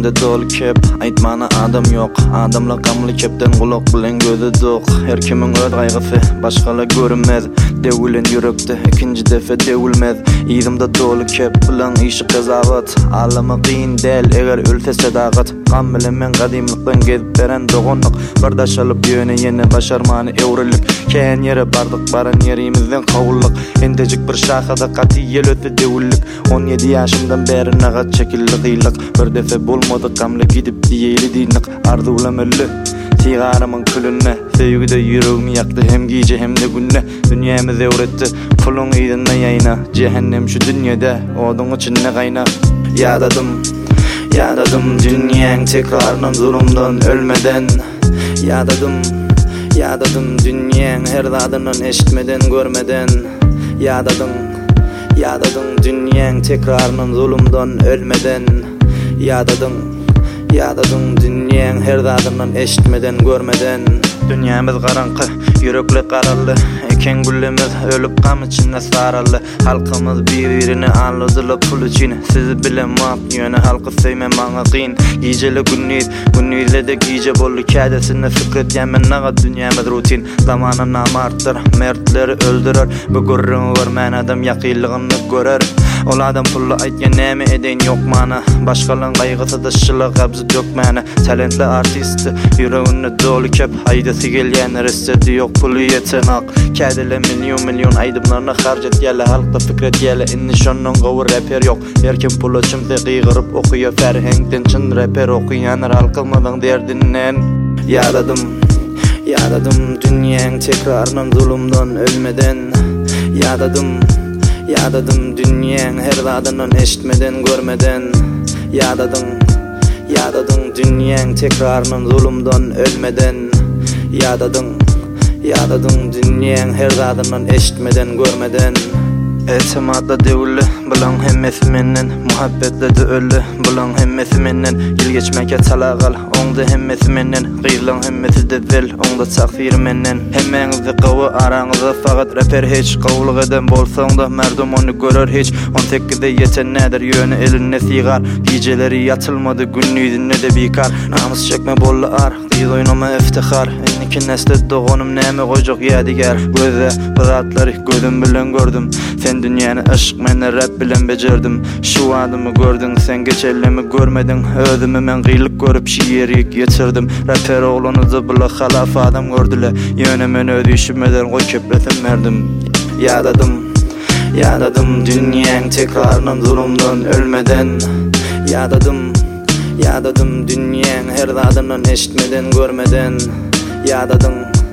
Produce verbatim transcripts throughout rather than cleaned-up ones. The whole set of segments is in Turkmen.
Yüreğimde dolu kep, aytmana adam yok. Adamla gamlı kepten kulak bilen gözü dok. Her kimin öz gaygısı başkala görünmez. Devülen yürekte ikinci defa devülmez. İzimde dolu kep bilen işi kazavat. Alama qiyin del eger ölse sadagat. Gam bilen men qadimlikten gezip beren dogonluk. Bardaş alıp yöne yene başarmany evrilik. Keyen yere bardık baran yerimizden kavulluk. Endecik bir şahada qatiyel ötü devüllik. on yedi yaşımdan beri nagat çekilli qiylik. Bir defa bolmadı gamla gidip diyeli dinlik. Arzulamölü sigaramın külünne. Sevgide yüreğimi yaktı hem gece hem de günne. Dünyamız evretti pulun idinne yayna. Cehennem şu dünyada odun içinne kayna. Yadadım, yadadım dünyanın tekrarının zulümden ölmeden. Yadadım, yadadım dünyanın her dadının eşitmeden görmeden. Yadadım, yadadım dünyanın tekrarının zulümden ölmeden. Yadadım, yadadım dünyanın her dadının eşitmeden görmeden. Dünyamız qaranqı, yürekli qarallı. Eken güllemiz ölüp qam içinde sarallı. Halkımız bir-birini anladıla pul için. Sizi bilen mat yöne halkı sevme maňa qiyin. Gijeli günnüz, günnüzle de gije bollu. Kədesine fikret yemen naga dünyamız rutin. Zamanı namartdır, mertleri öldürür. Bu görrüňi görmän adam ýakynlygyny görer. Ol adam pullu aýtgan näme edeň ýok mana. Başgalaryn gaýgysy dışçylyk gabzy dökmäne. Talentli artisti yüreğinde dolu kep. Haýdasy gelýän ressedi ýok pulu ýeten ak. Kədele milyon milyon aýdymlaryna harjat ýaly halkda fikret ýaly. Inni şondan gowy rapper ýok. Herkim pul üçin gygyryp okuýar ferhengden çyn rapper okuýan halkymyň derdinden. Yadadım, yadadım dünýäň tekrarынан zulümden ölmeden. Yadadım, yadadım dünýäň her dadyndan eşitmeden görmeden. Yadadım, yadadım dünýäň tekrarından zulümden ölmeden. Yadadım, yadadım dünýäň her dadyndan eşitmeden görmeden. Etimadda devüllü, bulan hemmesi menden. Muhabbetle de öllü, bulan hemmesi menden. Yıl geçmeke talagal, oňda hemmesi menden. Gıylan hemmesi de zel, oňda takdir menden. Hemmeňizde gawy araňyzda fagat rapper hiç. Gawlyk eden bolsaň da merdum onu görür hiç. on sekizde ýeten nädir ýöne eline sigar. Gijeleri yatylmady günnüzinde de bikar. Namus çekme bolly ar, gyz oynama iftihar. Inniki nesle dogonum näme goýjak ýadigar. Göze bizatlary gözüm bilen gördüm. Sen dünýäni aşk menne rap bilen bejerdim. Şu adymy gördüň, sen geçellimi görmedin. Özümi men gylyk görüp şiýerik ýetirdim. Rapper oglanyzy bula halaf adam gördüle. Ýöne men öz işimden goý kepletim merdim. Yadadım, yadadım dünýäň tekrarынан zulümden ölmeden. Yadadım, yadadım dünýäň her dadyndan eşitmeden görmeden. Yadadım,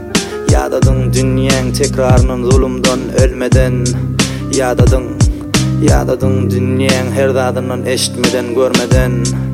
yadadım dünýäň tekrarından zulümden ölmeden. Yadadım, yadadım dünýäň her dadyndan eşitmeden görmeden.